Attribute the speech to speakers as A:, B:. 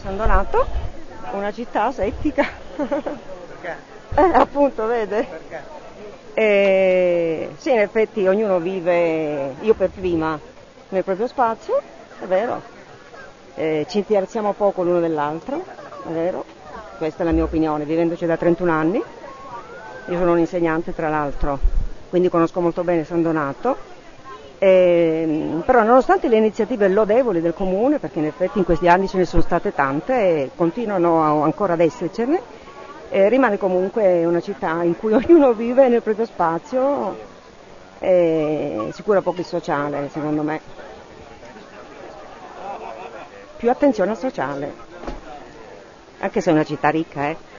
A: San Donato, una città asettica.
B: Perché?
A: Appunto, vede? Sì, in effetti ognuno vive, io per prima, nel proprio spazio, è vero. Ci interessiamo poco l'uno dell'altro, è vero. Questa è la mia opinione, vivendoci da 31 anni. Io sono un insegnante, tra l'altro, quindi conosco molto bene San Donato. Però nonostante le iniziative lodevoli del comune, perché in effetti in questi anni ce ne sono state tante e continuano ancora ad essercene, rimane comunque una città in cui ognuno vive nel proprio spazio e si cura poco il sociale, secondo me. Più attenzione al sociale, anche se è una città ricca,